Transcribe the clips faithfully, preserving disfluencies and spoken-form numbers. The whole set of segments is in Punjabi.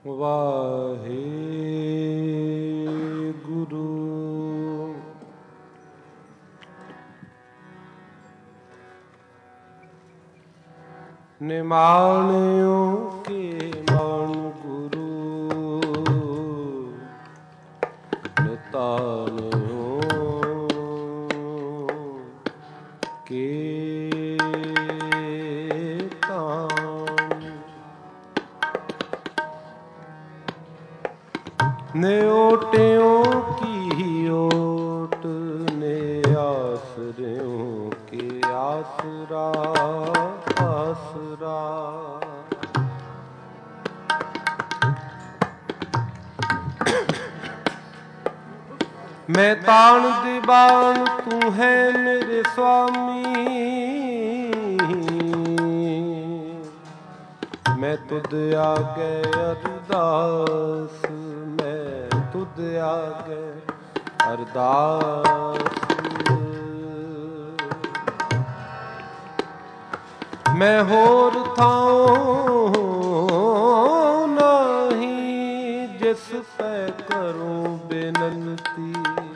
ਵਾਹਿਗੁਰੂ। ਨਿਮਾਣਿਓ ਕੇ ਮਨ ਗੁਰੂ, ਨਿਤਾਣਿਓ ਕੇ ਨਿਓਟਿਓ ਕੀ ਓਟ, ਨੇ ਆਸਰਿਓ ਕੇ ਆਸਰਾ ਆਸਰਾ। ਮੈਂ ਤਾਣ ਦੀਵਾਨ ਤੂੰ ਹੈ ਮੇਰੇ ਸੁਆਮੀ, ਮੈਂ ਤੁਧ ਆਗੇ ਅਰਦਾਸ, ਮੈਂ ਤੁਧ ਆਗੇ ਅਰਦਾਸ। ਮੈਂ ਹੋਰ ਥਾਉ ਨਹੀਂ, ਜਿਸ ਪੈ ਕਰੂੰ ਬੇਨੰਤੀ।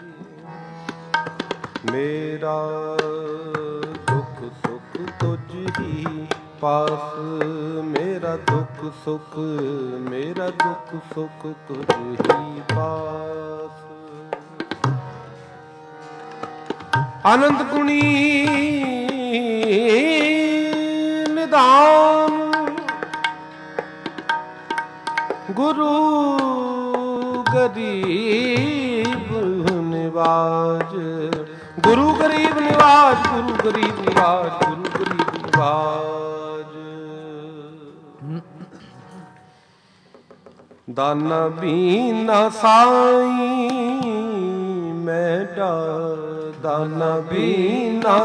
ਮੇਰਾ ਦੁੱਖ ਸੁੱਖ ਤੁਝ ਹੀ ਪਾਸ, ਮੇਰਾ ਦੁੱਖ ਸੁੱਖ ਮੇਰਾ ਦੁੱਖ ਸੁੱਖ ਤੁਝ ਹੀ ਪਾਸ। ਆਨੰਦ ਗੁਣੀ ਨਿਧਾਨ, ਗੁਰੂ ਗਰੀਬ ਨਿਵਾਜ, ਗੁਰੂ ਗਰੀਬ ਨਿਵਾਜ, ਗੁਰੂ ਗਰੀਬ ਨਿਵਾਜ, ਗੁਰੂ ਗਰੀਬ ਨਿਵਾਜ। ਦਾਨਾ ਬੀਨਾ ਸਾਈਂ ਮੈਂ ਡਾ, ਦਾਨਾ ਬੀਨਾ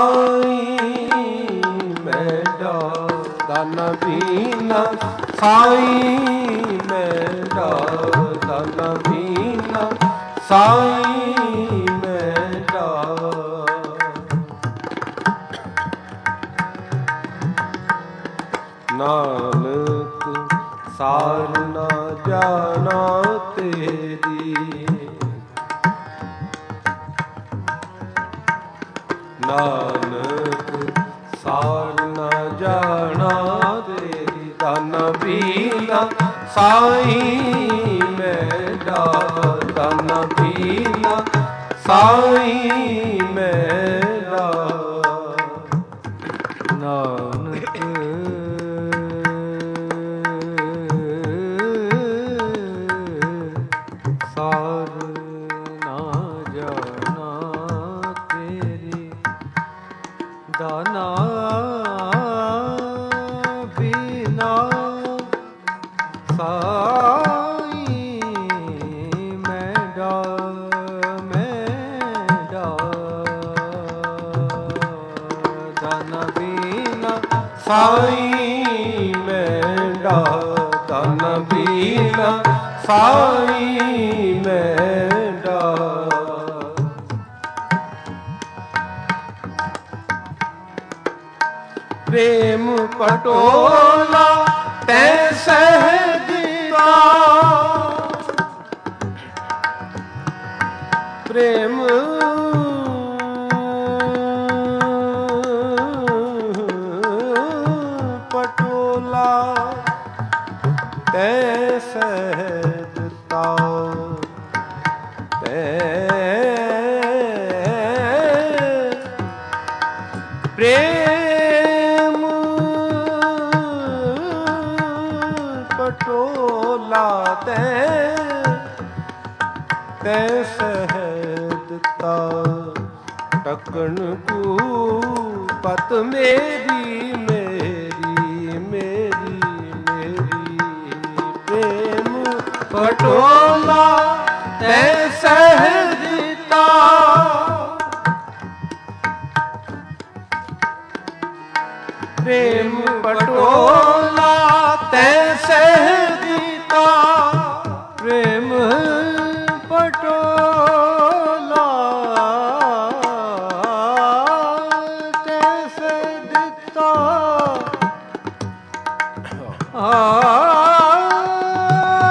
ਸਾਈਂ ਮੈਂ ਡਾ, ਦਾਨਾ ਬੀਨਾ ਸਾਈਂ ਮੈਂ ਡਾ, ਦਾਨਾ ਬੀਨਾ ਸਾਈਂ ਮੈਂ ਡਾ। ਨਾਨਕ ਸਾਰ ਨਾ ਜਾਣਾ ਤੇਰੀ, ਨਾਨਕ ਸਾਰ ਨਾ ਜਾਣਾ ਤੇਰੀ। ਦਾਨਾ ਬੀਨਾ ਸਾਈਂ ਮੈਂ ਡਾ, ਦਾਨਾ ਬੀਨਾ ਸਾਈਂ ਮੈਂ ਡਾ। ਨਾਨਕ ਸਾਰ ਨਾ ਜਾਣਾ ਤੇਰੀ, ਦਾਨਾ ਬੀਨਾ ਸਾਈਂ ਮੈਂ ਡਾ, ਮੈਂ ਡਾ। ਦਾਨਾ ਬੀਨਾ ਸਾਈਂ ਮੈਂ ਡਾ, ਦਾਨਾ ਬੀਨਾ ਸਾਈਂ ਮੈਂ ਡਾ। ਪ੍ਰੇਮ ਪਟੋਲਾ ਤੈ ਸਹਿਜ ਦਾ, ਪ੍ਰੇਮ ਪਟੋਲਾ ਤੈ ਸਹਿਜ ਤਾ, ਤੈ ਪ੍ਰੇਮ ਪਟੋਲਾ ਤੈ ਤੈ ਸਹਿਜ ਤਾ। ਟਕਣ ਕੂ ਪਤ ਮੇਰੀ ਮੇਰੀ ਮੇਰੀ ਮੇਰੀ, ਪ੍ਰੇਮ ਪਟੋਲਾ ਤੈ ਸਹਿਜ ਤਾ। ਪ੍ਰੇਮ ਪਟੋਲਾ ਤੈ ਸਹਿਜ ਤਾ, ਪ੍ਰੇਮ ਪਟੋਲਾ ਤੈ ਸਹਿਜ ਤਾ। ਆ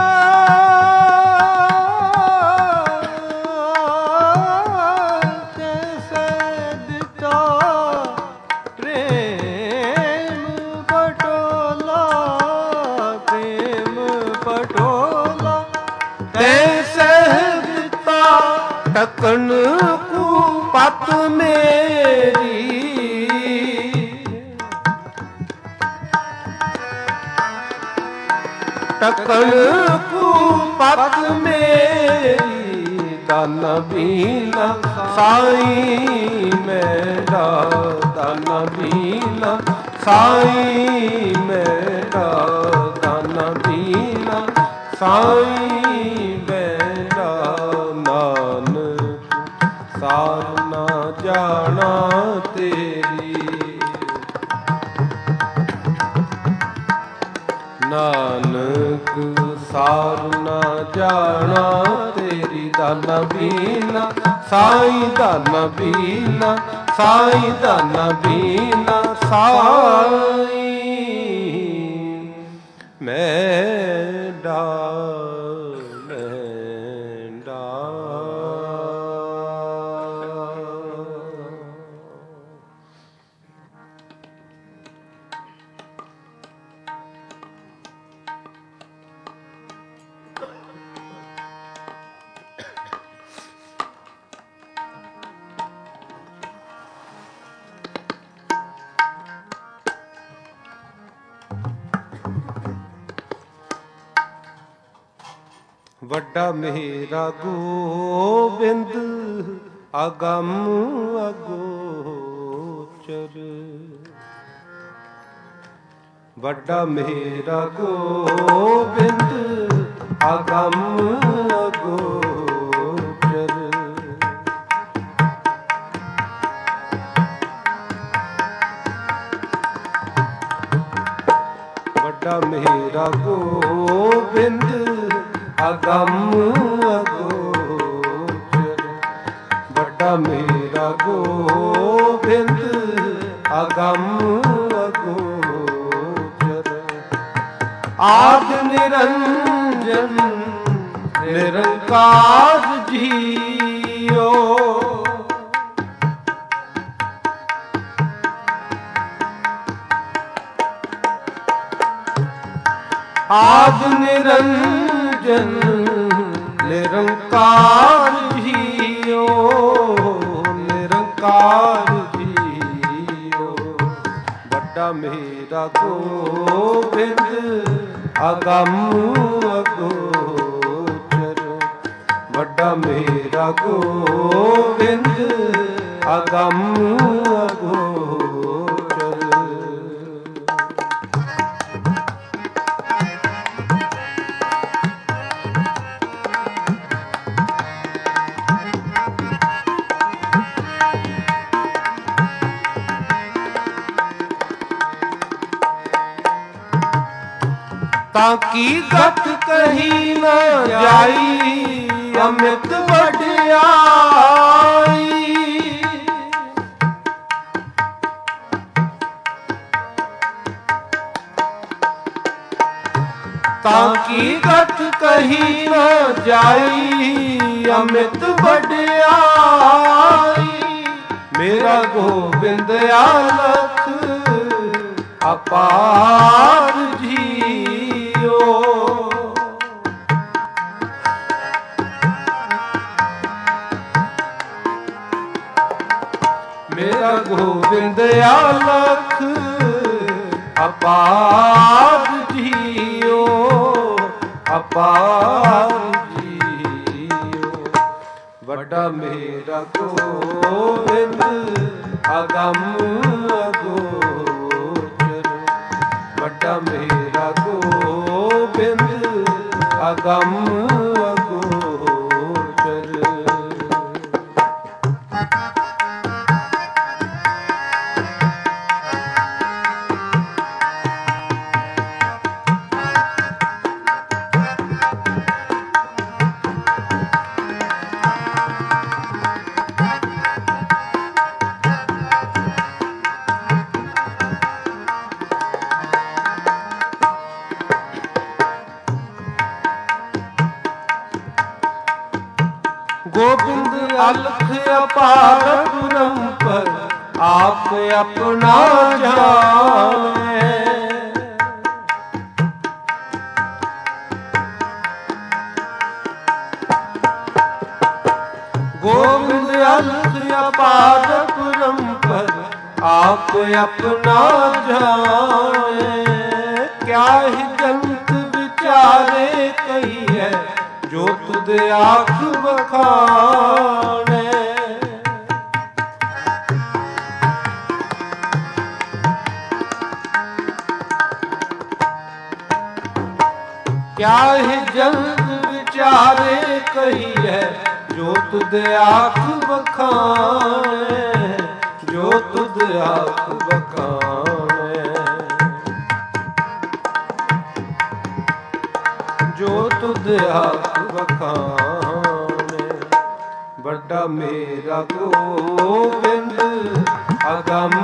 ਟਕਣ ਕੂ ਪਤ ਮੇਰੀ, ਟਕਣ ਕੂ ਪਤ ਮੇਰੀ, ਦਾਨ ਬੀਨਾ ਸਾਈ ਮੇਰਾ, ਦਾਨ ਬੀਨਾ ਸਾਈ ਮੇਰਾ, ਦਾਨ ਬੀਨਾ ਸਾਈ ਮੇਰਾ। ਨਾਨਕ ਸਾਰ ਨਾ ਜਾਣਾ ਤੇਰੀ, ਨਾਨਕ ਸਾਰ ਨਾ ਜਾਣਾ ਤੇਰੀ, ਦਾਨ ਬੀਨਾ ਸਾਈ, ਦਾਨ ਬੀਨਾ ਸਾਈ, ਦਾਨ ਬੀਨਾ ਸਾਈ ਮੇਰਾ, ਮੇਰਾ। ਵੱਡਾ ਮੇਰਾ ਗੋਬਿੰਦ ਅਗੰਮ ਅਗੋਚਰ, ਵੱਡਾ ਮੇਰਾ ਗੋਬਿੰਦ ਅਗੰਮ ਅਗੋਚਰ। ਵੱਡਾ ਮੇਰਾ ਗੋਬਿੰਦ ਅਗੰਮ ਅਗੋਚਰ, ਵੱਡਾ ਮੇਰਾ ਗੋਬਿੰਦ ਅਗੰਮ ਅਗੋਚਰ। ਆਦਿ ਨਿਰੰਜਨ ਨਿਰੰਕਾਰ ਜੀਓ, ਆਦਿ ਨਿਰੰਜਨ ਨਿਰੰਕਾਰ ਜੀਓ, ਨਿਰੰਕਾਰ ਜੀਓ। ਵੱਡਾ ਮੇਰਾ ਗੋਬਿੰਦ ਅਗੰਮ ਅਗੋਚਰ, ਵੱਡਾ ਮੇਰਾ ਗੋਬਿੰਦ ਅਗੰਮ ਅਗੋਚਰ। ਤਾਂ ਕੀ ਗਤ ਕਹੀ ਨਾ ਜਾਈ, ਅਮਿਤ ਵਡਿਆਈ। ਤਾਂ ਕੀ ਗਤ ਕਹੀ ਨਾ ਜਾਈ, ਅਮਿਤ ਵਡਿਆਈ। ਮੇਰਾ ਗੋਬਿੰਦ ਆਲਖ ਅਪਾਰ ਜੀਓ, ਮੇਰਾ ਗੋਬਿੰਦ ਆਲਖ ਅਪਾਰ ਜੀਓ, ਅਪਾਰ ਜੀਓ। ਵੱਡਾ ਮੇਰਾ ਗੋਬਿੰਦ ਅਗੰਮ ਅਗੋਚਰ, ਵੱਡਾ ਮੇਰਾ ਗੋਬਿੰਦ ਅਗੰਮ ਅਗੋਚਰ। गोविंद अलख अपार परंपर आप अपना जाने। गोविंद अलख अपार परंपर आप अपना जाने। क्या ही जंत विचारे कही है जो तुद आँख बखाने। क्या ही जंत विचारे कही है जो तुद आँख बखाने, जो तुद आँख बखाने, जो तुद आँख बखाने। बड़ा मेरा गोविंद अगम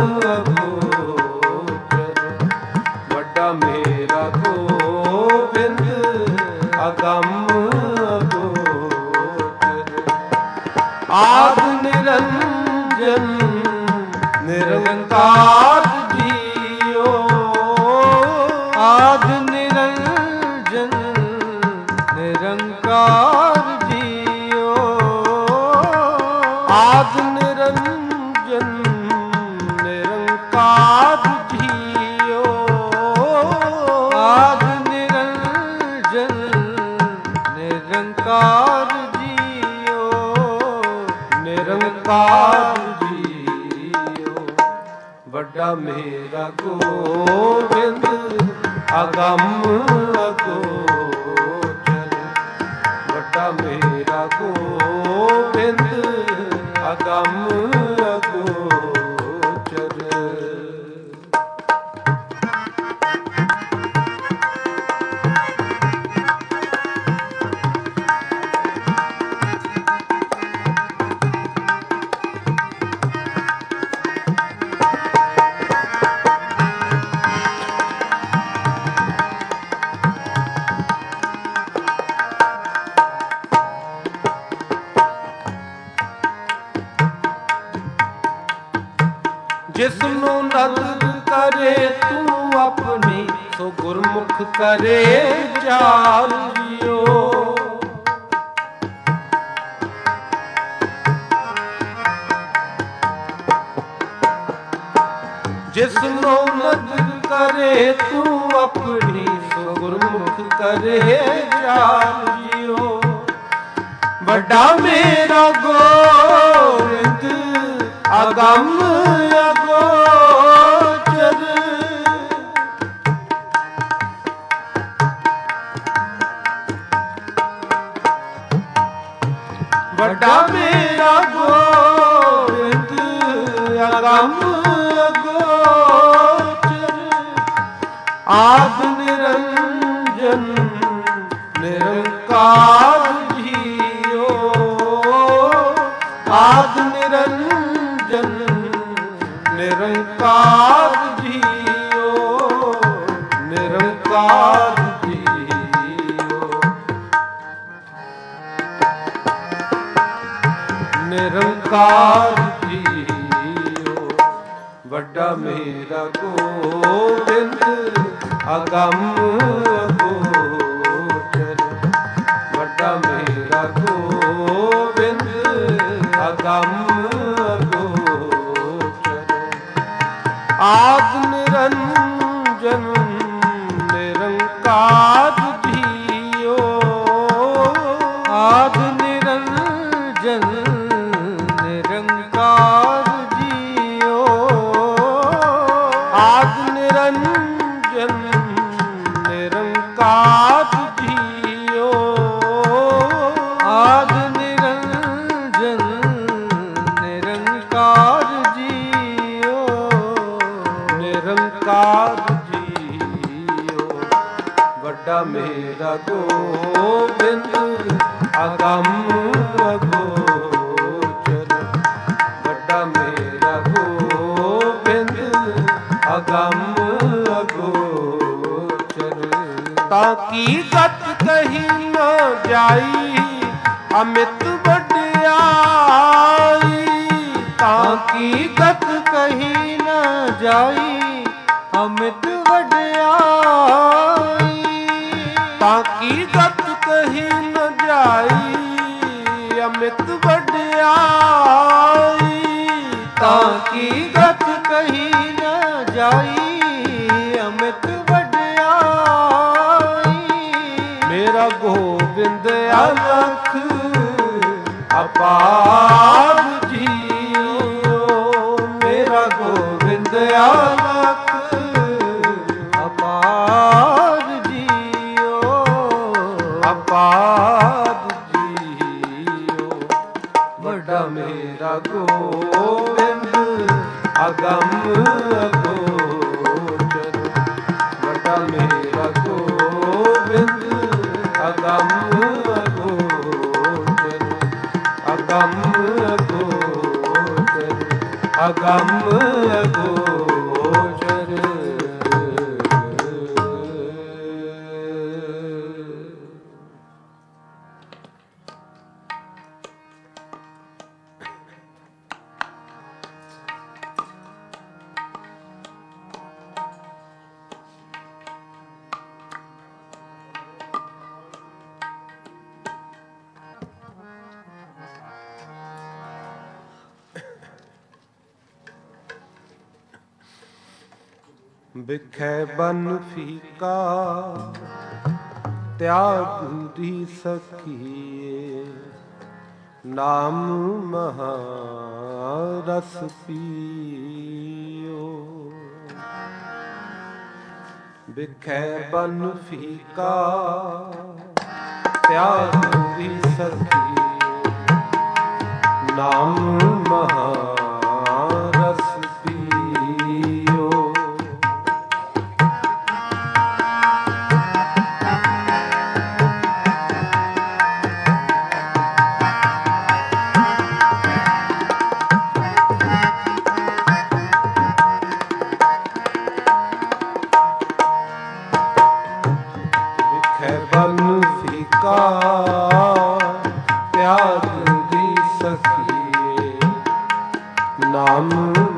अगोचर, बड़ा मेरा गोविंद अगम आद निरंजन निरंकार जियो, आद निरंजन निरंकार जियो, आद निरंजन निरंकार जियो, आद निरंजन निरंकार निरंकार जियो। बड़ा मेरा गोविंद अगम अगोचर, बड़ा मेरा गोविंद अगम अगोचर। जिसनु नदर करे तू अपनी, सो गुरमुख करे चाल जियो। जिसनु नदर करे तू अपनी, सो गुरमुख करे चाल जियो। बड़ा मेरा गोविंद अगम अगोचर, बड़ा मेरा गोविंद अगम अगोचर। आद निरंजन निरंकार जियो, आद निरंजन निरंकार जियो, निरंकार जियो, निरंकार जियो। बड़ा मेरा गोविंद अगम अगोचर, बड़ा मेरा गोविंद अगम अगोचर। आद निरंजन निरंकार जियो, आद निरंजन निरंकार जियो, आद निरंजन निरंकार जियो, आद निरंजन निरंकार जियो, निरंकार जियो। बड़ा मेरा गोविंद अगम अगोचर, बड़ा मेरा गोविंद अगम अगोचर। ताकि गत कहीं न जाई अमित बड़ियाई, ताकि गत कहीं न जाई अमित वड्याई, ताकि गत कहीं न जाई अमित बड़ ਅਪਾਰ ਜੀਓ ਮੇਰਾ ਗੋਬਿੰਦ ਆਨਕ ਅਪਾਰ ਜੀਓ ਅਪਾਰ ਜੀਓ ਵੱਡਾ ਮੇਰਾ ਗੋਬਿੰਦ ਅਗੰਮ ਅਗੋਚਰ ਵੱਡਾ ਮੇਰਾ ਗੋਬਿੰਦ ਅਗੰਮ ਅਗੋਚਰ ਅਗੰਮ ਅਗੋਚਰ ਅਗੰਮ ਅਗੋਚਰ ਬਿਖੈ ਬਨ ਫੀਕਾ ਤਿਆਗ ਦੀ ਸਖੀਏ ਨਾਮ ਮਹਾਰਸ ਪੀਓ ਬਿਖੈ ਬਨ ਫੀਕਾ ਤਿਆਗ ਦੀ ਸਖੀਏ ਨਾਮ ਮਹਾਰਸ ਪੀਓ ਬਨ ਫੀਕਾ ਪਿਆਰ ਦੀ ਸਖੀਏ ਨਾਮ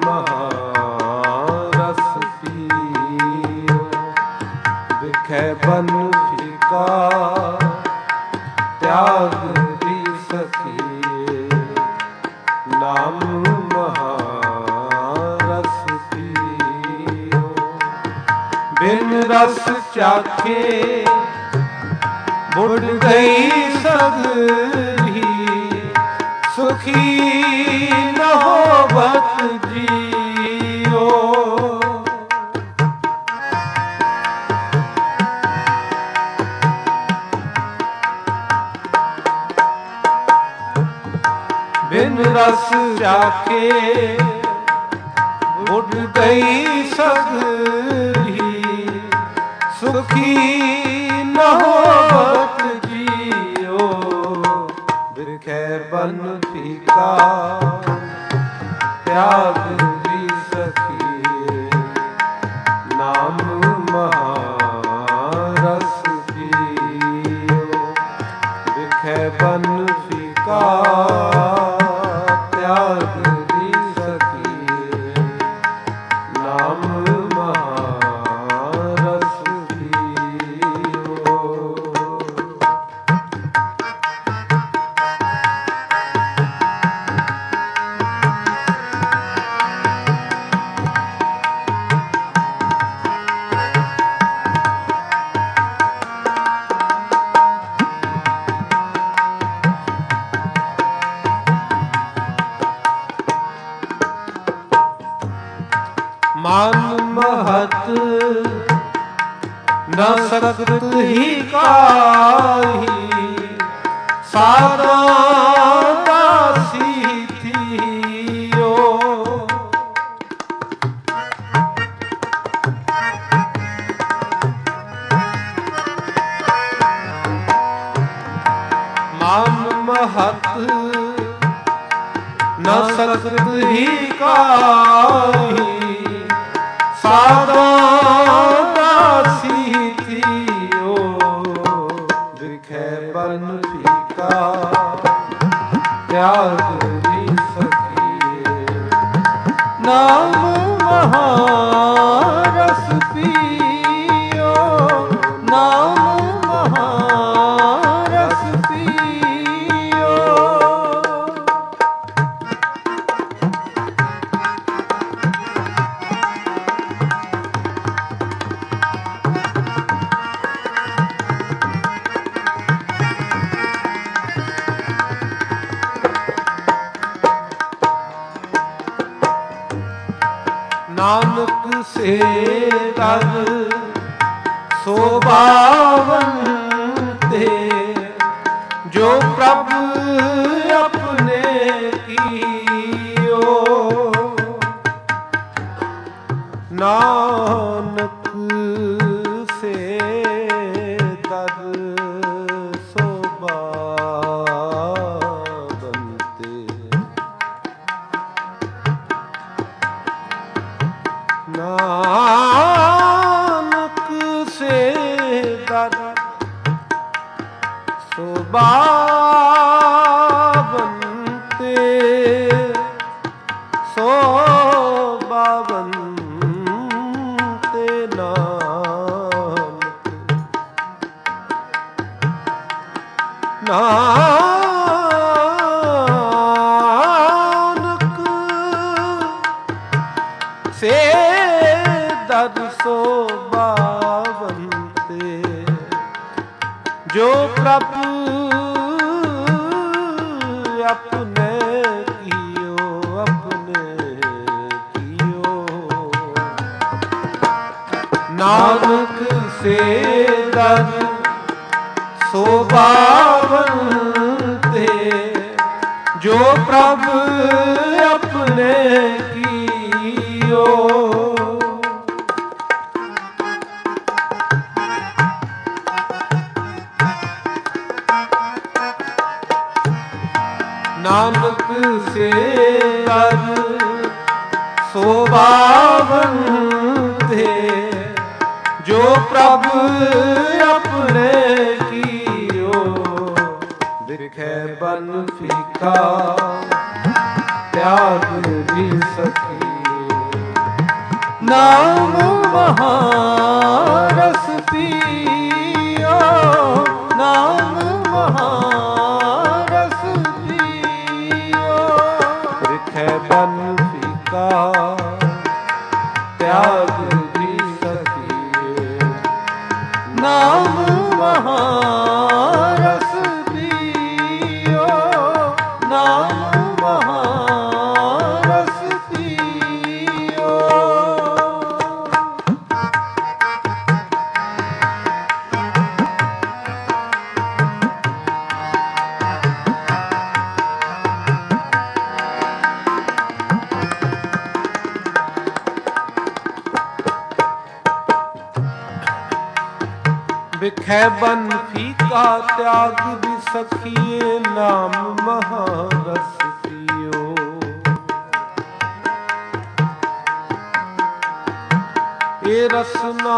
ਮਹਾਰਸ ਪੀਓ ਬਿਖੈ ਬਨ ਫੀਕਾ ਪਿਆਰ ਦੀ ਸਖੀਏ ਨਾਮ ਮਹਾਰਸ ਪੀਓ ਬਿਨ ਰਸ ਚਾਖੇ ਬੁੜ ਗਈ ਸਗਲੀ ਸੁਖੀ ਨ ਹੋਵਤ ਜੀਓ ਬਿਨ ਰਸ ਚਾਖੇ ਬੁੜ ਗਈ ਸਗਲੀ ਸੁਖੀ ਨ ਹੋਵਤ ਜੀਓ ਬਿਖੈ ਬਨ ਫੀਕਾ ਤਿਆਗ ਦੀ ਸਖੀਏ ਨਾਮ ਮਹਾਰਸ ਪੀਓ ਬਿਖੈ ਬਨ ਫੀਕਾ ਤਿਆਗ ਦੀ ਸਖੀਏ ਨਾਮ ਮਹਾਰਸ ਮਨ ਮਹਤ ਨ ਸਕਤ ਹੀ ਕਾਹੀ ਸਾਰਾ ਦਾਸੀ ਥੀਓ ਮਨ ਮਹਤ ਨ ਸਕਤ ਹੀ ਕਾਹੀ ਸਾਦਾ ਦਾਸੀ ਥੀਓ ਬਿਖੈ ਬਨ ਫੀਕਾ ਤਿਆਗ ਦੀ ਸਖੀਏ ਨਾਮ ਮਹਾਰਸ ਪੀਓ ਨਾਮ ਮਹਾਰਸ ਪੀਓ ਸੇ ਦਰ ਸੋਭਾਵਨ ਤੇ ਜੋ ਪ੍ਰਭ ਆਪਣੇ ਕੀਓ ਨਾਨਕ ਸੇ ਦਰ ਸੋਭਾਵਨ ਤੇ ਨਾਨਕ ਸੇ ਦਰ ਸੋਭਾਵਨ ਤੇ ਸੋਭਾਵਨ ਤੇ ਨਾਨਕ ਨਾਨਕ ਸੇ ਦਰ ਸੋਭਾਵਨ ਤੇ ਜੋ ਪ੍ਰਭ ਆਪਣੇ ਕੀਓ ਆਪਣੇ ਕੀਓ ਨਾਨਕ ਸੇ ਦਰ ਸੋਭਾਵਨ ਤੇ ਜੋ ਪ੍ਰਭ ਆਪਣੇ ਕੀਓ ਨਾਨਕ ਸੇ ਦਰ ਸੋਭਾਵਨ ਤੇ ਜੋ ਪ੍ਰਭ ਆਪਣੇ ਕੀਓ ਦਿਖੈ ਬਨ ਫੀਕਾ ਤਿਆਗ ਦੀ ਸਖੀ ਨਾਮ ਮਹਾਰਸ ਪੀਓ ਨਾਮ ਮਹਾਰਸ ਪੀਓ ਦਿਖੈ ਬਨ ਫੀਕਾ ਤਿਆਗ ਦੀ ਸਖੀ ਨਾਮ ਮਹਾਰਸ ਪੀਓ ਨਾਮ ਮਹਾਰਸ ਪੀਓ ਬਿਖੈ ਬਨ ਫੀਕਾ ਤਿਆਗ ਦੀ ਸਖੀਏ ਨਾਮ ਮਹਾਰਸ ਪੀਓ ਇਹ ਰਸਨਾ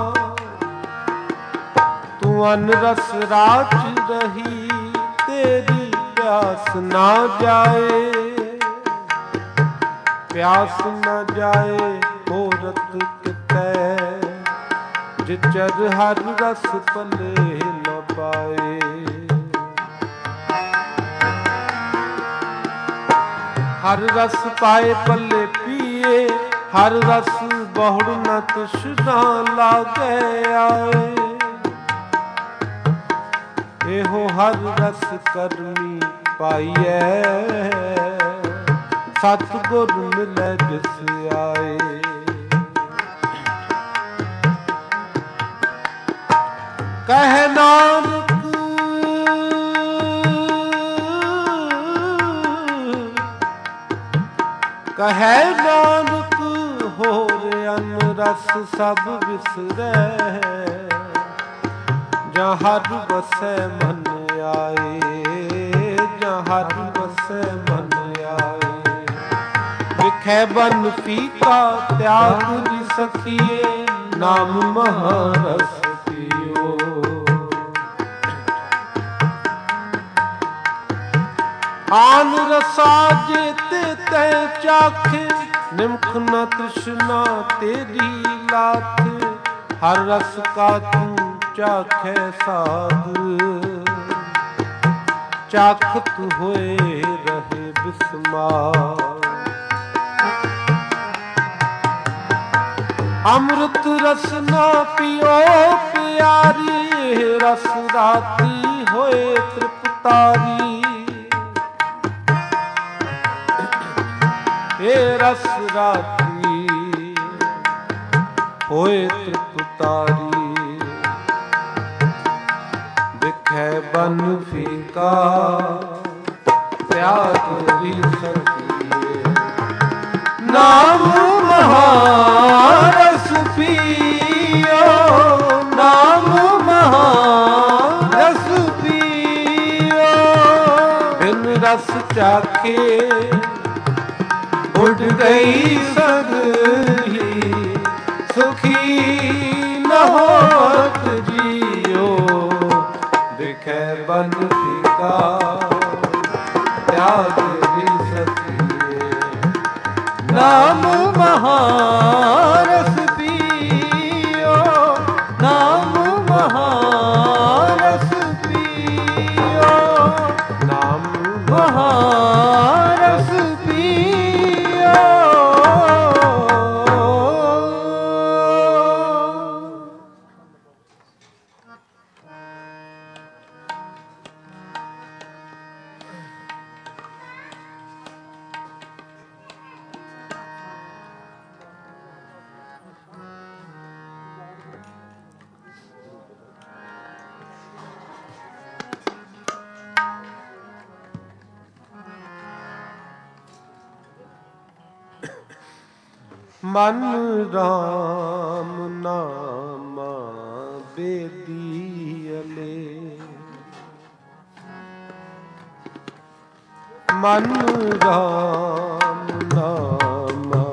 ਤੂੰ ਅਨ ਰਸ ਰਾਚ ਰਹੀ ਤੇਰੀ ਪਿਆਸ ਨਾ ਜਾਏ ਪਿਆਸ ਨਾ ਜਾਏ ਮੋਰਤ ਕਿਤੈ ਜਿਚਰ ਹਰ ਰਸ ਪਲੇ ਨ ਪਾਏ ਹਰ ਰਸ ਪਾਏ ਪੱਲੇ ਪੀਏ ਹਰ ਰਸ ਬਹੁੜ ਨ ਤ੍ਰਿਸ਼ਨਾ ਲਾਗੇ ਆਏ ਇਹੋ ਹਰ ਰਸ ਕਰਮੀ ਪਾਈਐ ਸਤਿਗੁਰ ਮਿਲੈ ਜਿਸ ਆਏ ਕਹਿ ਨਾਨਕ ਕਹਿ ਨਾਨਕ ਹੋਰ ਅਨ ਰਸ ਸਭ ਵਿਸਰੈ ਜਾਂ ਹਰ ਵਸੈ ਮਨ ਆਏ ਜਾਂ ਹਰ ਵਸੈ ਮਨ ਆਏ ਵਿਖੈ ਬਨ ਫੀਕਾ ਤਿਆਗ ਦੀ ਸਖੀਏ ਨਾਮ ਮਹਾਰਸ ਪੀਓ ਆਨ ਰਸਾ ਜੇਤੇ ਤੈ ਚਾਖੇ ਨਿਮਖ ਨ ਤ੍ਰਿਸ਼ਨਾ ਤੇਰੀ ਲਾਥ ਹਰ ਰਸ ਕਾ ਤੂੰ ਚਾਖੈ ਸਾਧ ਚਾਖਤ ਹੋਏ ਰਹੇ ਬਿਸਮਾਰ ਅੰਮ੍ਰਿਤ ਰਸ ਨਾ ਪੀਓ ਪਿਆਰੀ ਰਸ ਰਾਤੀ ਹੋਏ ਤ੍ਰਿਪਤਾਰੀ ਏ ਰਸ ਰਾਤੀ ਹੋਏ ਤ੍ਰਿਪਤਾਰੀ। ਵਿਖੇ ਬਨ ਫੀਕਾ ਤਿਆਗ ਵੀ ਸਕੀਏ। ਨਾਮ ਮਹਾਰਸ ਪੀਓ, ਨਾਮ ਮਹਾਰਸ ਪੀਓ। ਬਿਨ ਰਸ ਚਾਖੇ ਉੱਡ ਗਈ ਸਗਲੀ, ਸੁਖੀ ਨ ਹੋਤ ਜੀਓ। ਵਿਖੇ ਬਨ ਫੀਕਾ ਤਿਆਗ ਵੀ ਸਕੀਏ। ਨਾਮ ਮਹਾਰਸ ਪੀਓ, ਨਾਮ ਮਹਾਰਸ ਪੀਓ, ਨਾਮ ਮਹਾਰਸ ਪੀਓ। ਮਨ ਰਾਮ ਨਾਮਾ ਬੇਦੀਅਲੇ। ਮਨ ਰਾਮ ਨਾਮਾ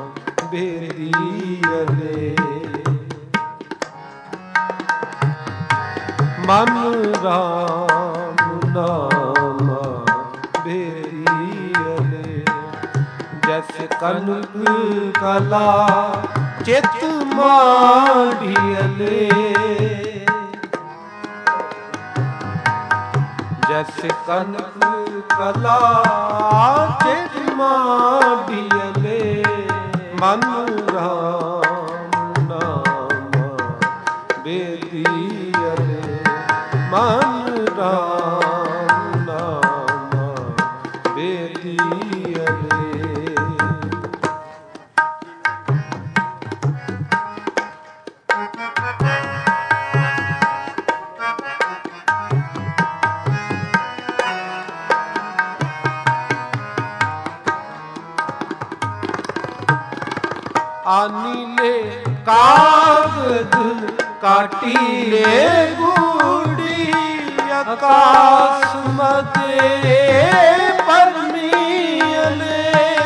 ਬੇਦੀਅਲੇ। ਮਨ ਰਾਮ ਨਾਮਾ ਬੇਦੀਅਲੇ। ਜੈਸੇ ਕਨਕ ਕਲਾ ਚਿਤ ਮਾੜੀਅਲੇ। ਜੈਸੇ ਕਨਕ ਕਲਾ ਚਿਤ ਮਾੜੀਅਲੇ। ਮਨ ਰਾਮ ਨਾਮਾ ਬੇਦੀਅਲੇ। ਮਨ ਰਾਮ ਨਾਮਾ ਬੇਦੀਅਲੇ। ਆਨੀਲੇ ਕਾਗਦ ਕਾਟੀਲੇ ਗੂੜੀ। ਆਕਾਸ ਮਦੇ ਪਰਮੀਅਲੇ।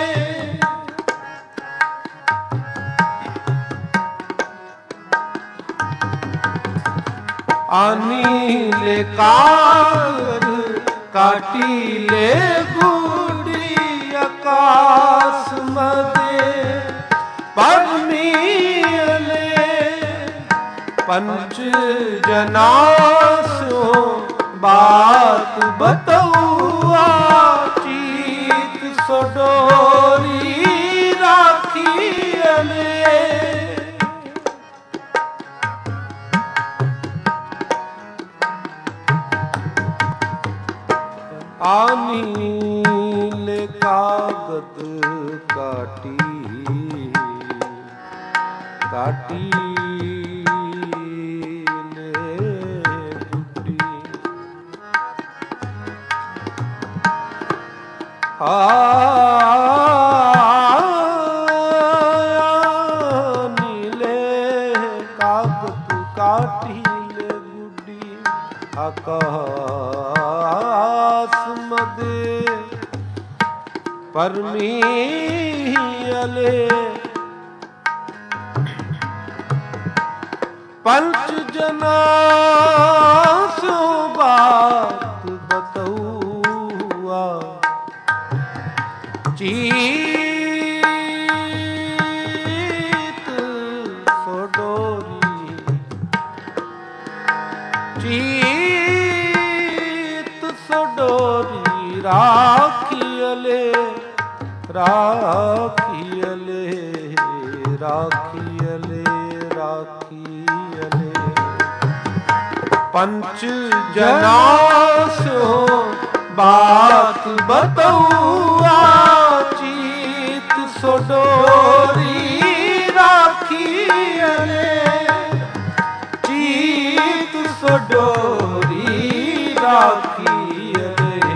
ਆਨੀਲੇ ਕਾਗਦ ਕਾਟੀਲੇ ਗੂੜੀ। ਆਕਾਸ ਮਦੇ ਪਰਮੀਅਲੇ। ਪੰਚ ਜਨਾਸੋ ਬਾਤ ਬਤਉਆ। ਚੀਤ ਸੋਡੋਰੀ ਰਾਖੀਅਲੇ। ਆਨੀਲੇ ਕਾਗਦ ਕਾਟੀ ਕਾਟੀ ਲੈ ਗੁੱਡੀ। ਆਨੀਲੇ ਕਾਗਦ ਕਾਟੀ ਲੈ ਗੁੱਡੀ। ਆਕਾਸ ਮਦੇ ਪਰਮੀਅਲੇ। ਪੰਚ ਜਨਾ ਸੋ ਬਾਤ ਬਤਉਆ। ਚੀਤ ਸੋਡੋਰੀ। ਚੀਤ ਸੋਡੋਰੀ ਰਾਖੀਅਲੇ। ਰਾਖੀਅਲੇ ਰਾਖੀਅਲੇ ਰਾਖੀਅਲੇ। ਪੰਚ ਜਨਾਸੋ ਬਾਤ ਬਤਉਆ। ਚੀਤ ਸੋਡੋਰੀ ਰਾਖੀਅਲੇ। ਰਾਖੀਏ।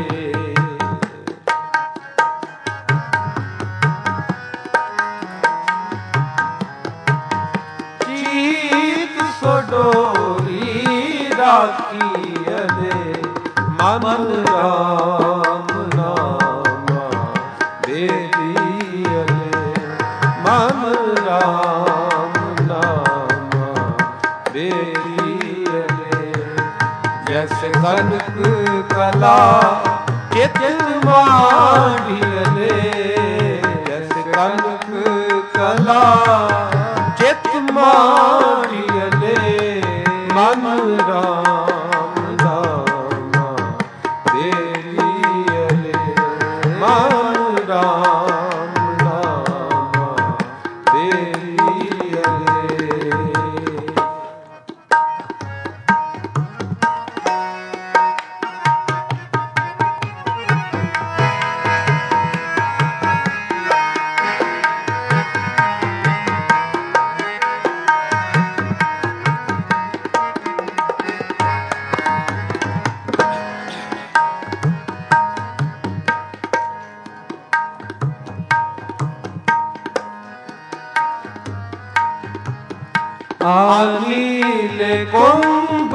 ਚੀਤ ਸੋ ਡੋਰੀ ਰਾਖੀਏ ਮਨ ਰਾਮ ਨਾਮਾ ਬੇਦੀਏ। ਮਨ ਰਾਮ ਨਾਮਾ ਬੇਦੀਏ। ਜੈਸ ਕਨਕ ਕਲਾ ਚਿਤ ਮਾਢੀਏ। ਜੈਸ ਕਨਕ ਕਲਾ ਚਿਤ ਮਾਢੀਏ। ਮਨ ਰਾਮ ਨਾਮਾ ਬੇਦੀਏ। ਮਨ ਰਾਮ ਨਾਮਾ ਬੇਦੀਏ। आलीले कुंभ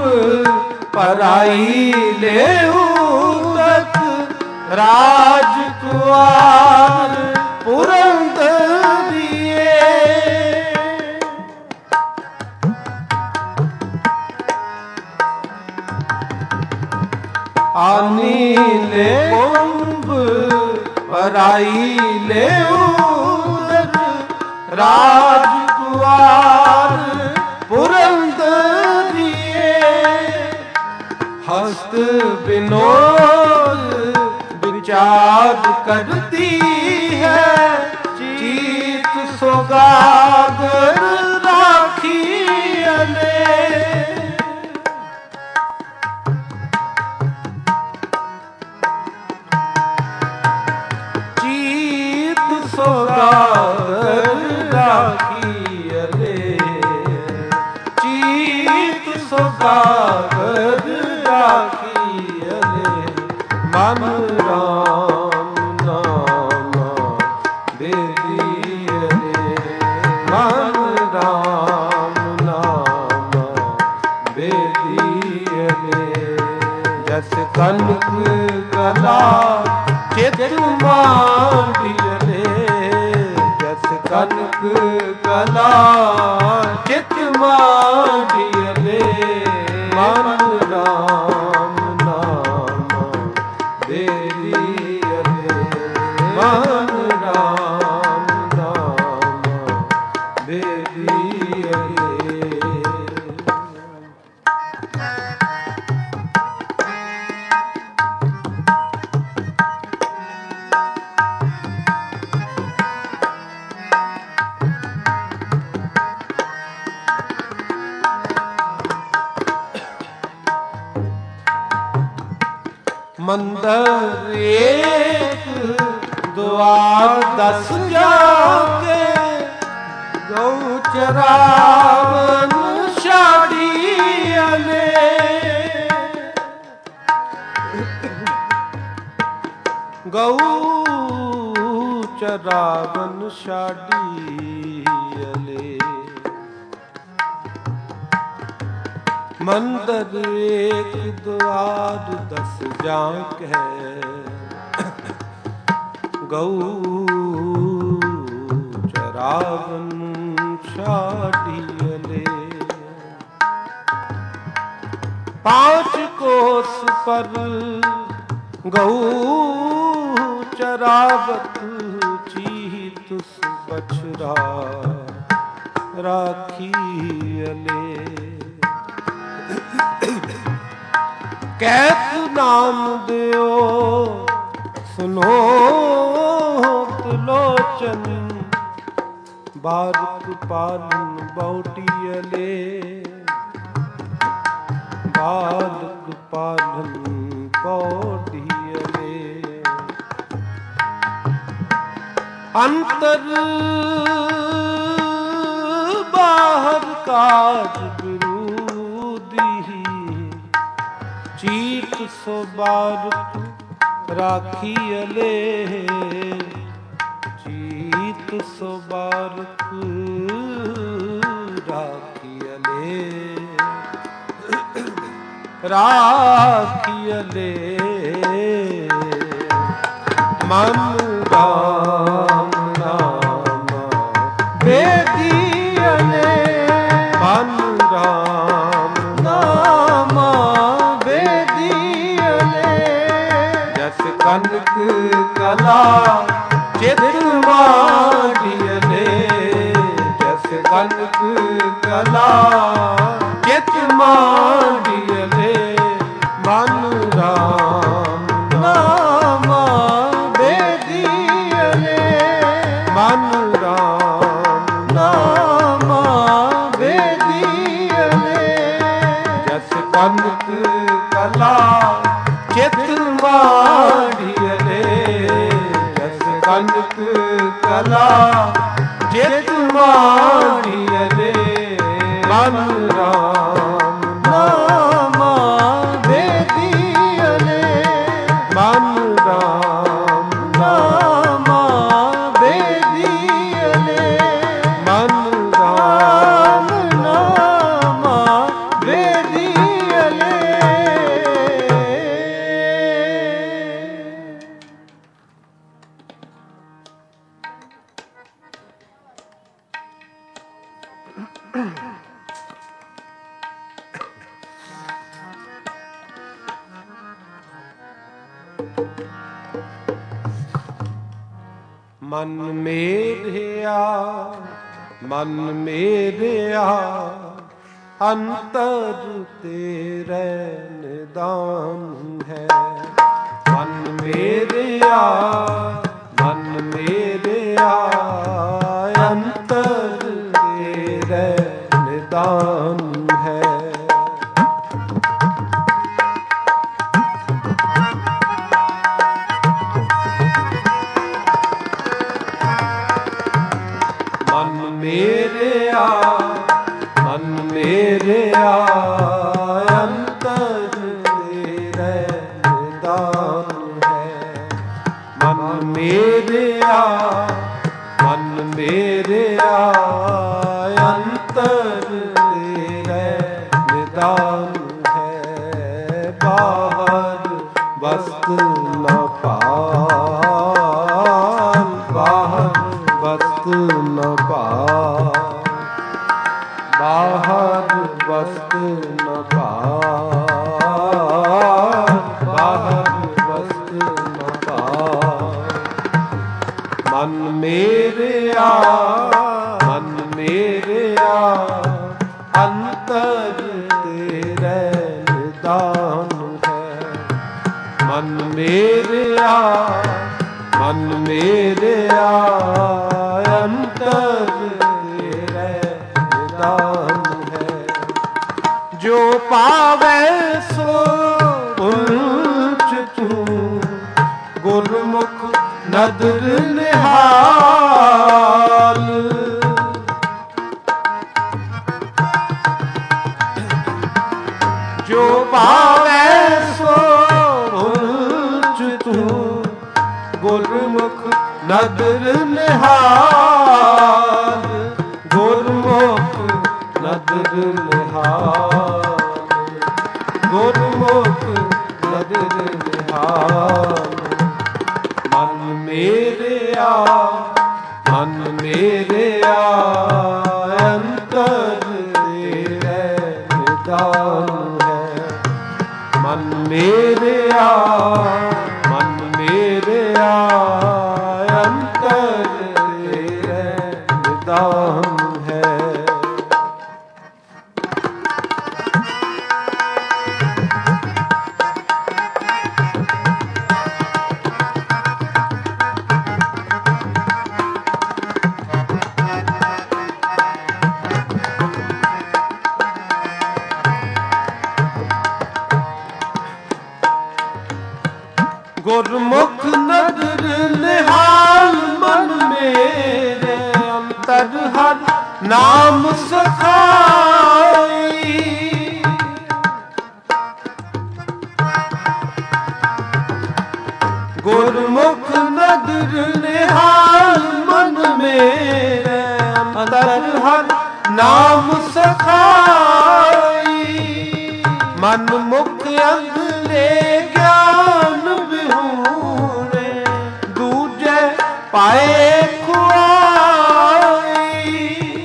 पराईले उदक राजकुमार पुरंदरिए। आनीले कुंभ पराईले उदक राजकुमार पुरंदरिए। हस्त विनोद विचार करती है चीत सोगागर राखिए। चीत सोगागर राखिए। चीत सोगागर राखिए। मन राम नामा बेदिए। मन राम नामा बेदिए। जस कनक कला चित माढ़िए। जस कनक कला चित माढ़िए। मन राम नामा बेदिए। मन राम नामा बेदिए। मंदर एक द्वार दस जाके गौ चरावन छाड़िए। गौ चरावन छाड़िए। मंदर एक द्वार दस जाक है गौ चरावन छाड़िए। पांच कोस पर गौ चरावत चीत बछड़ा राखिए। कैत नाम दियो सुनो त्रिलोचन। बारक पालन बौटियले। बालक पालन बौटियले। अंतर बाहर काज विरोधी। चीत ਚੀਤ ਸੋ ਬਾਰਕ ਰਾਖੀਅਲੇ, ਚੀਤ ਸੋ ਬਾਰਕ ਰਾਖੀਅਲੇ, ਰਾਖੀਅਲੇ ਮਨ ਰਾਮ ਨਾਮ ਵੇਦੀਅਲੇ, ਮਨ ਰਾਮ ਨਾਮ ਵੇਦੀਅਲੇ, ਜਸ ਕਨਕ ਕਲਾ ਚਿਤ ਮਾੜੀਅਲੇ, ਜਸ ਕਨਕ ਕਲਾ ਚਿਤ ਮਾੜੀਅਲੇ ਮਨ ਰਾਮ ਨਾਮ ਵੇਦੀਅਲੇ, ਮਨ ਰਾਮ ਨਾਮ ਵੇਦੀਅਲੇ, ਜਸ ਕਨਕ ਕਲਾ ਚਿਤ ਮਾੜੀਅਲੇ, ਜਸ ਕਨਕ ਕਲਾ ਚਿਤ ਮਾੜੀਅਲੇ ਮਨ ਰਾਮ ਨਾਮ ਵੇਦੀਅਲੇ, ਮਨ ਰਾਮ ਨਾਮ ਵੇਦੀਅਲੇ, ਮਨ ਰਾਮ ਰਾਮ ਨਾਮ ਵੇਦੀਅਲੇ। ਮਨ ਮੇਰਿਆ, ਮਨ ਮੇਰਿਆ ਅੰਤਰ ਤੇਰੇ ਨਿਦਾਨ ਹੈ, ਮਨ ਮੇਰਿਆ, ਮਨ ਮੇਰਿਆ ਅੰਤਰ ਤੇਰੇ ਨਿਦਾਨ ਹੈ। ਮਨ ਮੇਰਿਆ, ਮਨ ਮੇਰਿਆ ਅੰਤਰ ਤੇਰੇ ਨਿਦਾਨ ਹੈ, ਮਨ ਮੇਰਿਆ, ਮਨ ਮੇਰਿਆ ਅੰਤਰ ਤੇਰੇ ਨਿਦਾਨ ਹੈ, ਬਾਹਰ ਵਸਤ ਨ ਪਾਲ, ਬਾਹਰ ਵਸਤ ਨ ਪਾਲ, ਬਾਹਰ ਵਸਤ ਨ ਪਾਲ, ਬਾਹਰ ਵਸਤ ਨ ਪਾਲ, ਮਨ ਮੇਰਿਆ, ਮਨ ਮੇਰਿਆ ਅੰਤਰ ਤੇਰੇ ਨਿਦਾਨ ਹੈ, ਮਨ ਮੇਰਿਆ, ਮਨ ਮੇਰਿਆ ਅੰਤਰ ਤੇਰੇ ਨਿਦਾਨ ਹੈ, ਜੋ ਪਾਵੇ ਸੋ ਪੁੰਚ ਤੂੰ, ਗੁਰਮੁਖ ਨਦਰ ਨਿਹਾਲ, ਜੋ ਪਾਵੇ ਸੋ ਪੁੰਚ ਤੂੰ, ਗੁਰਮੁਖ ਨਦਰ ਨਿਹਾਲ, ਗੁਰਮੁਖ ਨਦਰ ਨਿਹਾਲ, ਗੁਰਮੁਖ ਨਦਰ ਨਿਹਾਲ, ਮਨ ਮੇਰਿਆ, ਮਨ ਮੇਰਿਆ ਅੰਤਰ ਤੇਰੇ ਨਿਦਾਨ ਹੈ, ਮਨ ਮੇਰਿਆ, ਮਨ ਮੇਰਿਆ ਅੰਤਰ ਤੇਰੇ ਨਿਦਾਨ ਹੈ। ਗੁਰਮੁਖ ਨਦਰ ਨਿਹਾਲ, ਮਨ ਮੇਰੇ ਅੰਤਰ ਹਰ ਨਾਮ ਸਖਾਈ, गुरमुख नदर निहाल मन मेरे अंतर हर नाम सखाई। मन मुख अंधले ज्ञान विहूणे दूजे पाए खुआई।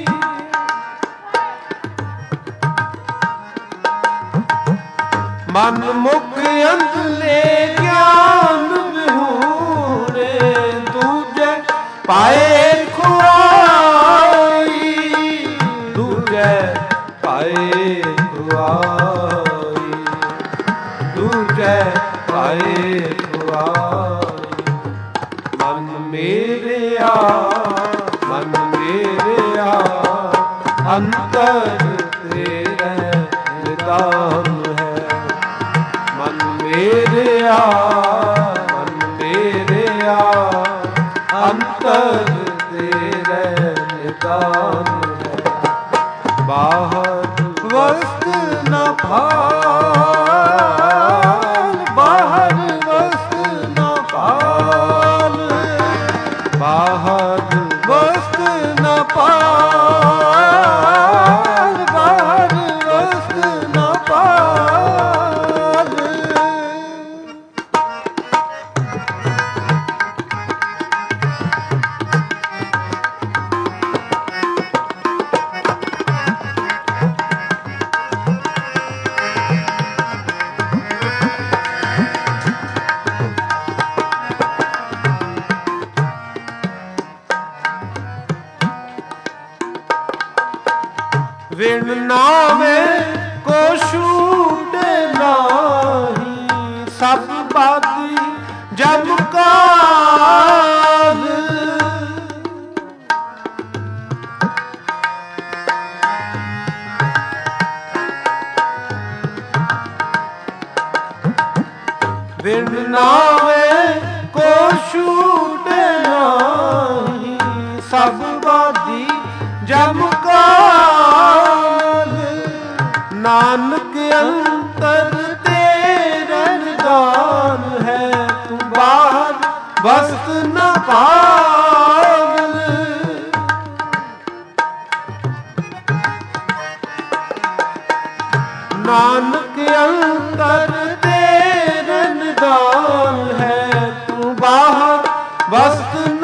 मन मुख अंधले ज्ञान विहूणे दूजे पाए खुआई। दूजे पाए खुआई। दूजे पाए खुआई। मन मेरे आ मन मेरे आ अंतर तेरे निदान है। मन मेरे आ मन मेरे आ अंतर तेरे निदान है। बाहर वस्तु न भाल बाहर वस्तु न भाल। बाहर वस्तु न पाल बाहर वस्तु न पाल। विण नावे को छूट नाही सब बाती जब काल। विण नावे को छूट नाही सब बाती जब काल। नानक अंतर तेरा निदान है तू बाहर वस्त न पाल। नानक अंतर तेरा निदान है तू बाहर वस्त न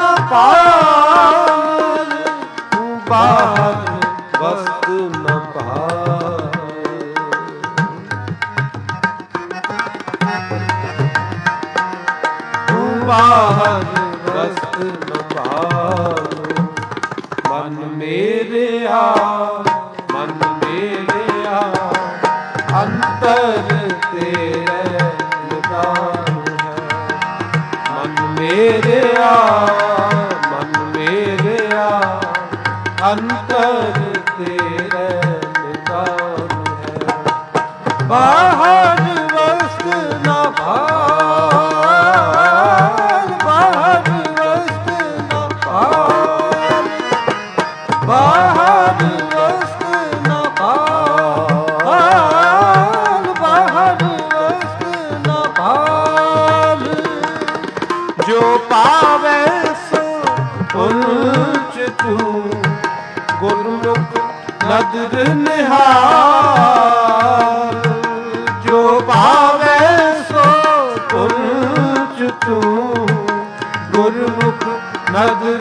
पाल। तू बाहर वस्त न पाल। तू बाहर वस्त न पाल। मन मेरे आ मन मेरे आ अंतर तेरे निदान है। मन मेरे आ मन मेरे आ अंतर तेरे निदान है। बाहर वस्तु न भाल बाहर वस्तु न भाल। बाहर वस्तु न भाल बाहर वस्तु न भाल। जो पावे सो उल्च तू गुरमुख नदर निहाल। जो पावे सो उल्च तू गुरमुख नदर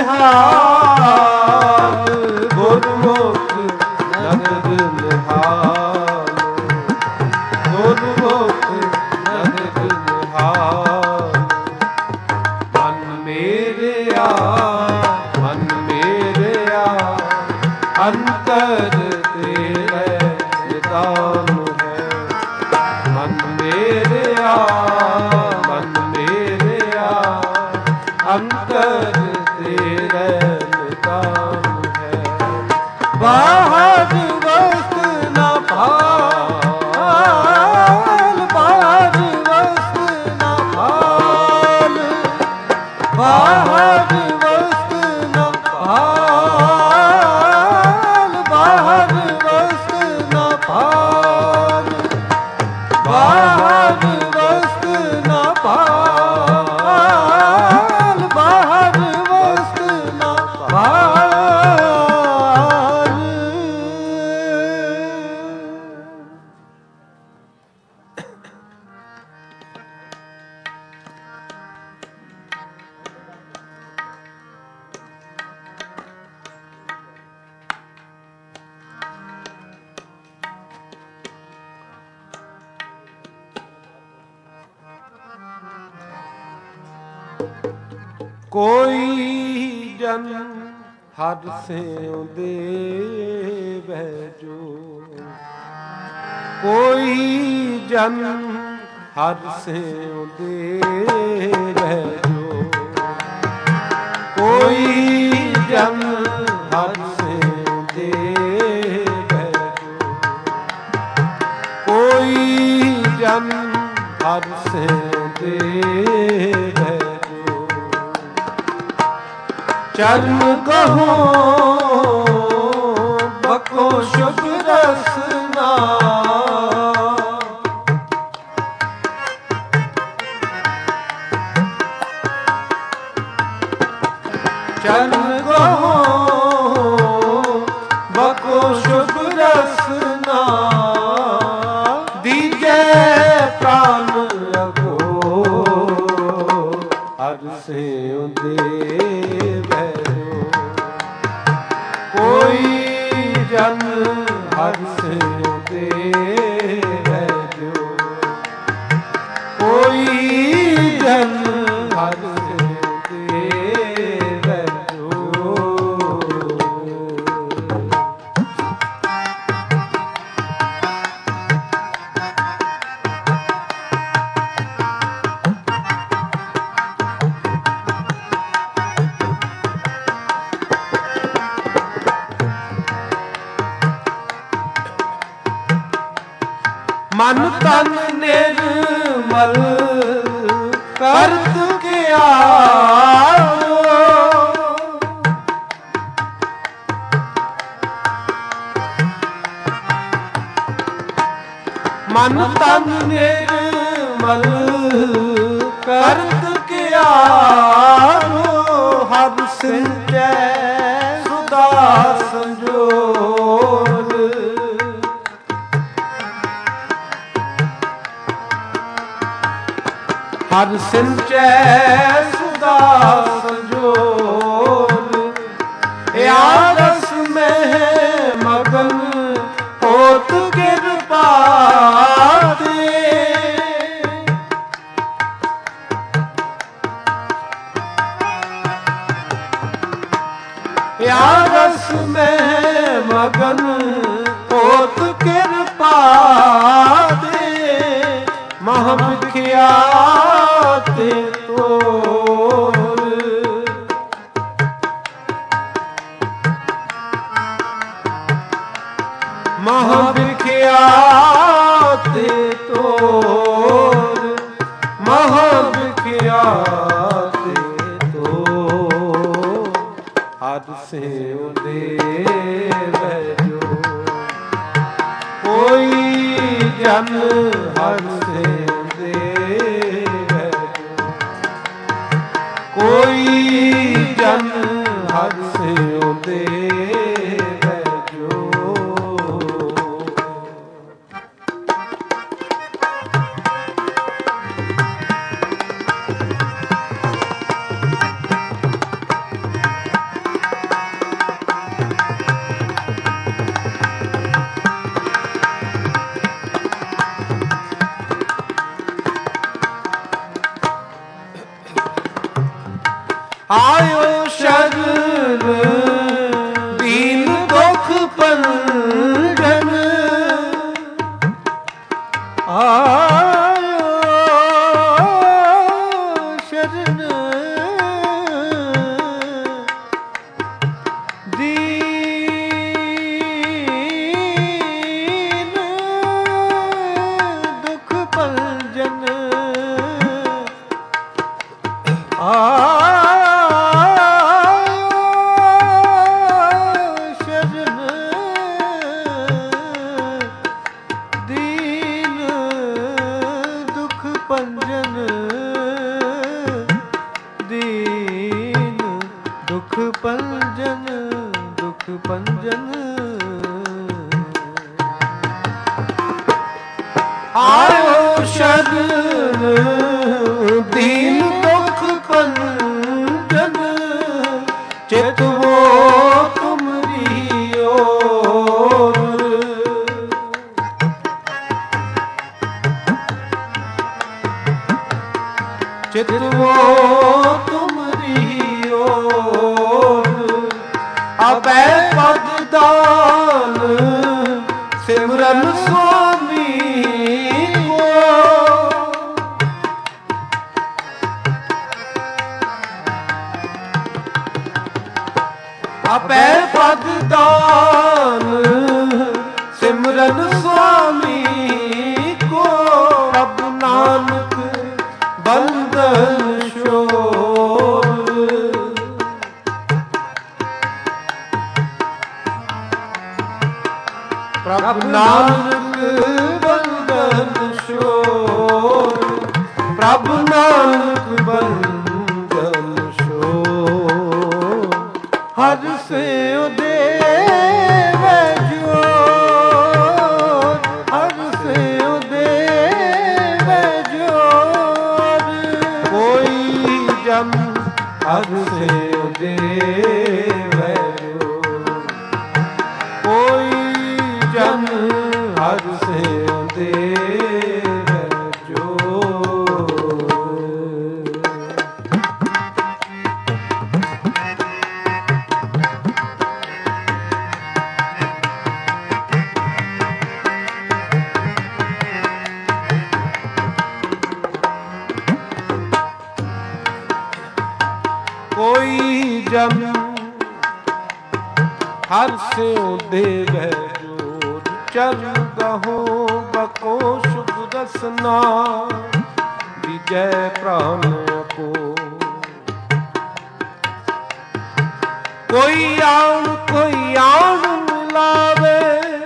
निहाल। गुरमुख नदर निहाल। गुरमुख नदर निहाल। मन मेरे आ मन मेरे आ अंतर तेरे निदान है। मन मेरे आ मन मेरे आ अंतर तेरे निदान है। बाहर वस्तु न भाल बाहर वस्तु न भाल। बाहर वस्तु न भाल बाहर वस्तु न भाल। बाहर वस्तु ਕੋਈ ਜਨ ਹਰ ਸਿਉ ਦੇਵੈ ਜੋ, ਕੋਈ ਜਨ ਹਰ ਸਿਉ ਦੇਵੈ ਜੋ, ਕੋਈ ਜਨ ਹਰ ਸਿਉ ਦੇਵੈ ਜੋ, ਕੋਈ ਜਨ ਹਰ ਸਿਉ ਦੇਵੈ ਜੋ, ਚਰਨ ਕਹੋ ਬਕੋ ਸ਼ੁਭ ਰਸਨਾ, ਚਰਨ ਕਹੋ ਬਕੋ ਸ਼ੁਭ ਰਸਨਾ, ਦੀਜੈ ਪ੍ਰਾਨ ਅਗੋ ਹਰ ਸਿਉ ਦੇਵੈ ਜੋ, ਕੋਈ ਜਨ ਹਰ ਸਿਉ ਦੇਵੈ ਜੋ, ਕੋਈ ਜਨ ਹਰ ਸਿਉ ਦੇਵੈ ਜੋ। ਮਨ ਤਨ ਨਿਰਮਲ ਕਰਤ ਕਿਆ, ਮਨ ਤਨ ਨਿਰਮਲ ਕਰਤ ਕਿਆ, ਹਰ ਸਿੰਚੈ ਸੁਦਾ ਸੰਜੋਰ, ਹਰ ਸਿੰਚੈ ਸੁਦਾ ਸੰਜੋਰ, ਆਰਸ ਮਹਿ ਮਗਨ ਹੋਤ ਕਿਰਪਾ ਦੇ, ਆਰਸ ਮਹਿ ਮਗਨ ਹੋਤ ਕਿਰਪਾ ਦੇ, ਮਹ ਵਿਖਿਆਤ ਤੋਰ, ਮਹ ਵਿਖਿਆਤ ਤੋਰ, ਮਹ ਵਿਖਿਆਤ ਤੋਰ, ਹਰ ਸਿਉ ਦੇਵੈ ਜੋ, ਕੋਈ ਜਨ ਹਰ ਸਿਉ ਦੇਵੈ ਜੋ, ਕੋਈ ਜਨ ਹਰ ਸਿਉ ਦੇਵੈ ਜੋ। ਆਇਓ ਸ਼ਰਨ ਦੀਨ ਦੁਖ ਭੰਜਨ, ਆਇਓ ਸ਼ਰਨ ਦੀਨ ਦੁਖ ਭੰਜਨ, ਆ ਪੰਜਨ ਦੁਖ ਪੰਜਨ, ਆਇਓ ਸ਼ਰਨ ਦੀਨ ਦੁਖ ਪੰਜਨ, ਚਿਤਵੋ ਤੁਮਰੀ ਓਰ, चितवो तुमरी ओर अबै पद दान सिमरन स्वामी को। अबै पद दान सिमरन स्वामी को। अब नानक बंदन शोर प्रभु नानक बंदन शोर प्रभु नानक बंदन शोर। हर से देव जोर हर से देव जोर। कोई जन हर से देव जोर कोई जन हर से देव जोर। कोई जन हर से देव जोर। चरण गहो बको शुभ रसना विजय प्राण को। कोई आन कोई आन मिलावे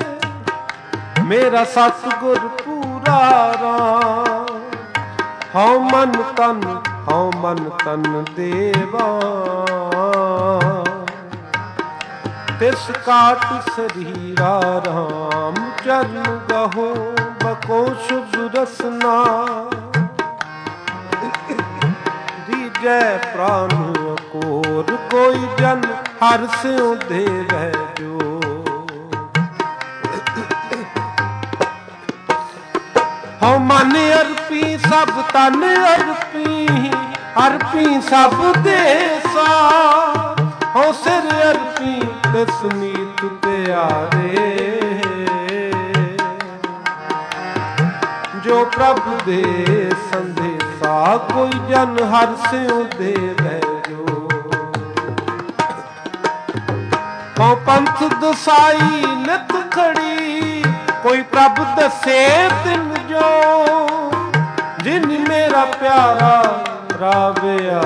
मेरा सतगुर पूरा राम। हौ मन तन हौ मन तन देवा तिस काट शरीरा राम। चरण गहो बको शुभ रसना दीजै प्राण कोर। कोई जन हर स्यों देव जो हौ मन अर्पी सब तन अर्पी अर्पी सब देसा। हौ सिर अर्पी तिस मीत प्यारे जो प्रभु दे संदेशा। कोई जन हर स्यों देव जो हौ पंथ दसाई नित खड़ी। कोई प्रभु दसे तिन जो जिन मेरा प्यारा राविया।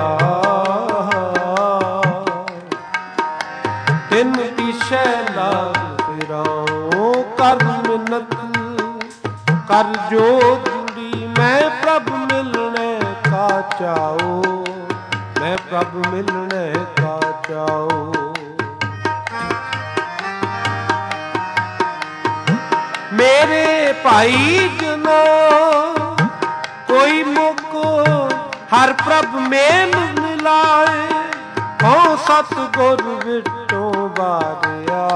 तिन पीछे लाग फिराओ कर मिन्नत कर जोड़ी। मैं प्रभु मिलने का चाओ मैं प्रभु मिलने का चाओ। मेरे भाई जनो कोई मुको हर प्रभ मेल मिलाए। हो सतगुर विटो बारिया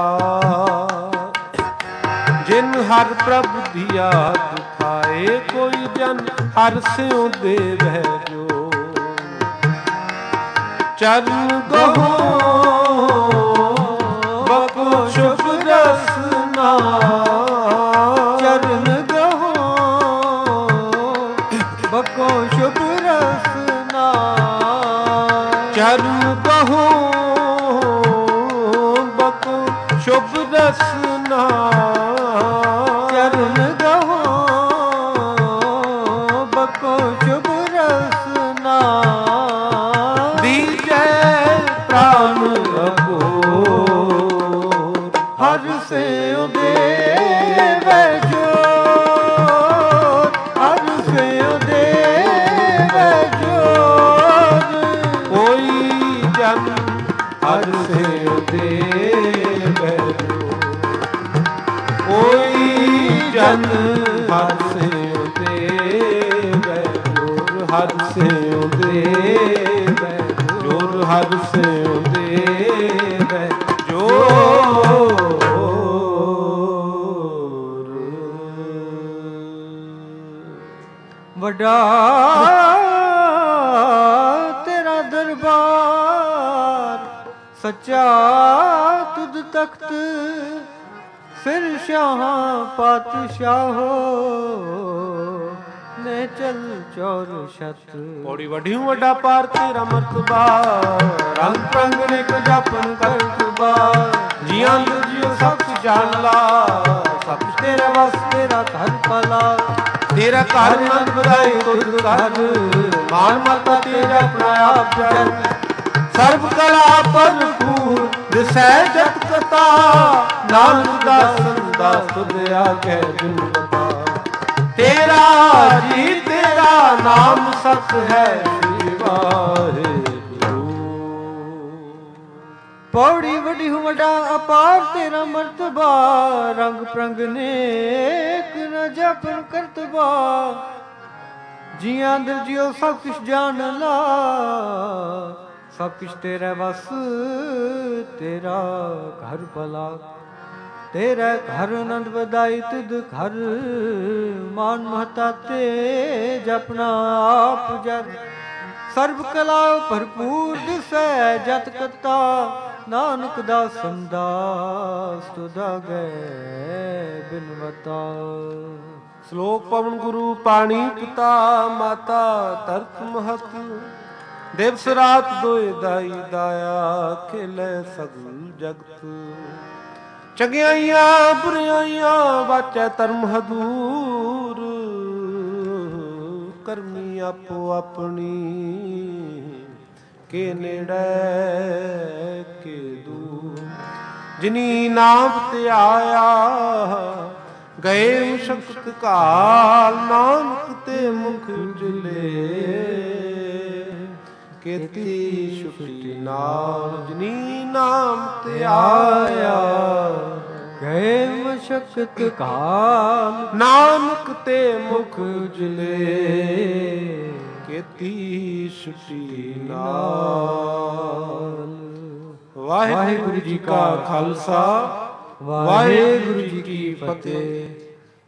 जिन हर प्रभ दिया दुखाए। कोई जन हर स्यों देव जो चरण गहो बको शुभ रसना। चरण गहो बको शुभ रसना। चरण गहो बको शुभ रसना। चरण गहो बको शुभ रसना। दीजै प्राण अघोर हर से देव जोर हर से देव जोर। कोई जन हर से देव जोर कोई जन हर से देव जोर। हर से देव जोर हर से देव जोर। वडाई ਸੱਚਾ ਤੁਧ ਤਖਤ ਫਿਰ ਸ਼ਾਹਾਂ ਪਾਤਸ਼ਾਹੋ ਨੇ ਚਲ ਚੌਰ ਛਤ। ਪੌੜੀ ਵਢਿਉ ਵੱਡਾ ਪਾਰ ਤੇਰਾ ਮਰਤਬਾ ਰੰਗ ਪ੍ਰੰਗ ਨੇ ਜਪਨ ਕਰਤਬਾ ਜੀਆਂ ਨੂੰ ਜਿਉ ਸਭ ਕੁਛ ਜਾਣ ਲਾ ਸਭ ਕੁਛ ਤੇਰਾ ਵਸ ਤੇਰਾ ਘਰ ਭਲਾ ਤੇਰਾ ਘਰ ਨੰਦ ਵਧਾਈ ਤੁਧ ਘਰ ਮਾਨ ਮਤਾ ਤੇਰਾ ਆਪਣਾ ਆਪ ਜਨ ਸਰਬ ਕਲਾ ਭਰਪੂਰ ਦਿਸੈ ਜਤ ਕਤਾ ਨਾਨਕ ਦਾਸਨ ਦਾ ਸੁਧ ਆਗੇ ਬਿਨ ਬਤਾ ਤੇਰਾ ਜੀ ਤੇਰਾ ਨਾਮ ਸਤ ਹੈ ਸ੍ਰੀ ਵਾਹਿਗੁਰੂ। ਪੌੜੀ ਵੱਡੀ ਵੱਡਾ ਅਪਾਰ ਤੇਰਾ ਮਰਤਬਾ ਰੰਗ ਪ੍ਰੰਗ ਨੇਕ ਨ ਜਪਨ ਕਰਤਬਾ ਜੀਆਂ ਅੰਦਰ ਜਿਉ ਸਭ ਕੁਛ ਜਾਣ ਲਾ ਸਭ ਕੁਛ ਤੇਰਾ ਵਸ ਤੇਰਾ ਘਰ ਭਲਾ ਤੇਰਾ ਘਰ ਆਨੰਦ ਵਧਾਈ ਤੁਧ ਘਰ ਮਾਨ ਮਹਤਾ ਤੇ ਜਪਨਾ ਆਪ ਜਗ ਸਰਬ ਕਲਾ ਭਰਪੂਰ ਦਿਸੈ ਜਤ ਕਤਾ ਨਾਨਕ ਦਾ ਸੰਦਾਸ ਤੁਧਾ ਗਏ ਬਿਨਵਤਾ। ਸ਼ਲੋਕ ਪਵਨ ਗੁਰੂ ਪਾਣੀ ਪਿਤਾ ਮਾਤਾ ਧਰਤ ਮਹਤ ਦਿਵਸ ਰਾਤ ਦੋਇ ਦਾਈ ਦਾਇਆ ਖੇਲੇ ਸਗਲ ਜਗਤ ਚੰਗਿਆਈਆਂ ਬੁਰਾਈਆਂ ਵਾਚੈ ਧਰਮ ਹਦੂਰ ਕਰਮੀ ਆਪੋ ਆਪਣੀ ਕੇ ਨੇੜੇ ਕੇ ਦੂਰ ਜਿਨੀ ਨਾਮ ਧਿਆਇਆ ਗਏ ਮੁਸ਼ਕਤ ਕਾਲ ਨਾਨਕ ਤੇ ਮੁਖ ਉਜਲੇ ਕੀਤੀ ਛੁਟੀ ਨਾਲ ਜਿਨੀ ਨਾਮ ਧਿਆਇਆ ਗਏ ਮੁਸ਼ਕਤ ਕਾਲ ਨਾਨਕ ਤੇ ਮੁਖ ਉਜਲੇ ਕੀਤੀ ਛੁਟੀ ਨਾਲ। ਵਾਹਿਗੁਰੂ ਜੀ ਕਾ ਖਾਲਸਾ ਵਾਹਿਗੁਰੂ ਜੀ ਕੀ ਫਤਿਹ।